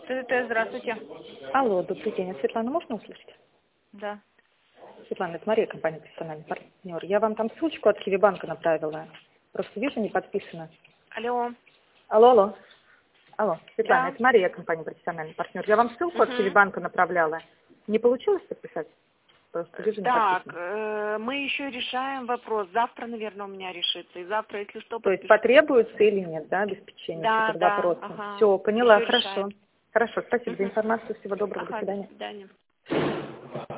ТТ, здравствуйте. Алло, добрый день. А Светлану можно услышать? Да. Светлана, это Мария, компания «Персональный партнер». Я вам там ссылочку от Киви-банка направила. Просто вижу, не подписано. Алло. Алло. Алло, Светлана, Да. это Мария, компания «Профессиональный партнер». Я вам ссылку от Киви-банка направляла. Не получилось подписать? Просто вижу, не Так, подписано. мы еще решаем вопрос. Завтра, наверное, у меня решится. И завтра, если что, То есть подпишу. потребуется или нет, да, обеспечение Да, этих да, вопросов? ага. Все, поняла, Еще хорошо. решаем. Хорошо, спасибо за Мгм. информацию. Всего доброго, до Ага, до свидания. свидания.